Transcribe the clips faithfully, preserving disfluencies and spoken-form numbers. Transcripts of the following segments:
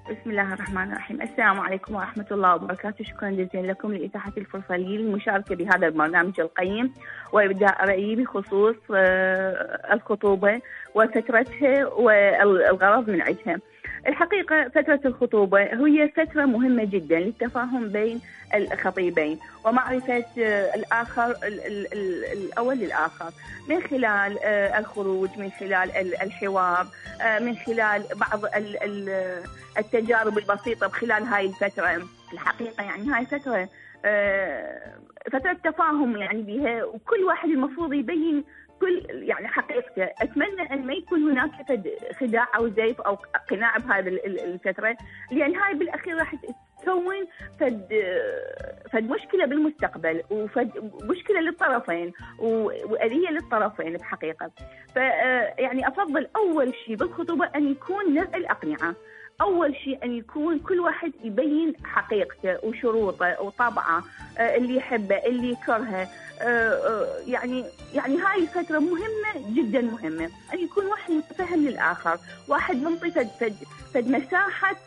بسم الله الرحمن الرحيم. السلام عليكم ورحمة الله وبركاته. شكرا جزيلا لكم لإتاحة الفرصة لي للمشاركة بهذا البرنامج القيم وإبداء رأيي بخصوص الخطوبة وفترتها والغرض من عدها. الحقيقة فترة الخطوبة هي فترة مهمة جدا للتفاهم بين الخطيبين ومعرفة الآخر الأول للآخر من خلال الخروج، من خلال الحوار، من خلال بعض التجارب البسيطة خلال هاي الفترة. الحقيقة يعني هاي فترة فترة تفاهم يعني بها، وكل واحد المفروض يبين كل يعني حقيقته. أتمنى أن ما يكون هناك خداع أو زيف أو قناع بهذه الفترة، لأن هاي بالأخير راح تكون فد فد مشكلة بالمستقبل وفد مشكلة للطرفين وآلية للطرفين بحقيقة. فيعني أفضل أول شيء بالخطوبة أن يكون نزع الأقنعة. أول شيء أن يكون كل واحد يبين حقيقته وشروطه وطبعه، اللي يحبه اللي يكرهه. يعني يعني هاي الفترة مهمة جدا، مهمة أن يكون واحد متفهم للآخر، واحد منطي فد, فد, فد مساحة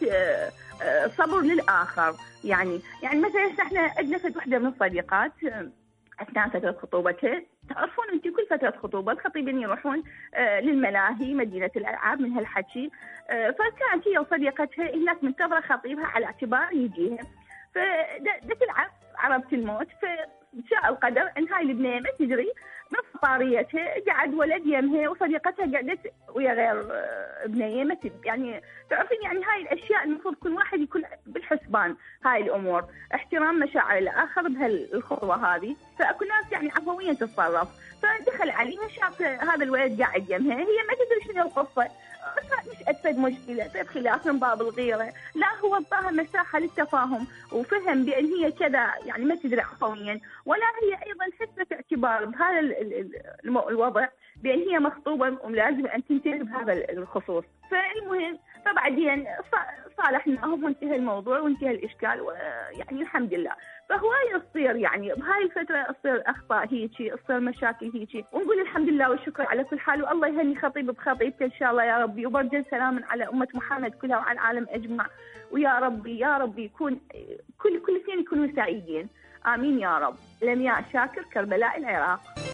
صبر للآخر. يعني يعني مثلا احنا عندنا فد وحدة من الصديقات أثناء فترة خطوبتها، تعرفون أنت كل فترة خطوبة الخطيبين يروحون للملاهي مدينة الألعاب من هالحكي. فكانت هي وصديقتها هناك منتظرة خطيبها على اعتبار يجيها، فدت العب عربة الموت. فشاء القدر أن هاي البنية ما تدري من فطاريتها قعد ولد يمها وصديقتها قعدت ويا غير بنية ما تدري. يعني تعرفين يعني هاي الأشياء المفروض كل واحد يكون بالحسبان هاي الأمور، احترام مشاعر الآخر بهالخطوة هذه. فأكو ناس يعني عفوية تتصرف، فدخل عليها شاف هذا الولد قاعد يمها، هي ما تدري شنو القصة، مش أسد مشكلة في خلاف من باب الغيرة، لا هو اعطاها مساحة للتفاهم وفهم بأن هي كذا يعني ما تدري عفويا، ولا هي أيضا حسبت اعتبار بهذا الوضع بأن هي مخطوبة ولازم أن تنتهي بهذا الخصوص. فالمهم فبعدين صالحناهم وانتهى الموضوع وانتهى الإشكال، ويعني الحمد لله. فهواي تصير يعني بهاي الفترة تصير أخطاء هيجي، تصير مشاكل هيجي، ونقول الحمد لله والشكر على كل حال، والله يهني خطيب بخطيبته إن شاء الله يا ربي، وبرجل سلام على أمة محمد كلها وعلى العالم أجمع، ويا ربي يا ربي يكون كل كل اثنين يكونوا سعيدين، آمين يا رب. لمياء شاكر، كربلاء، العراق.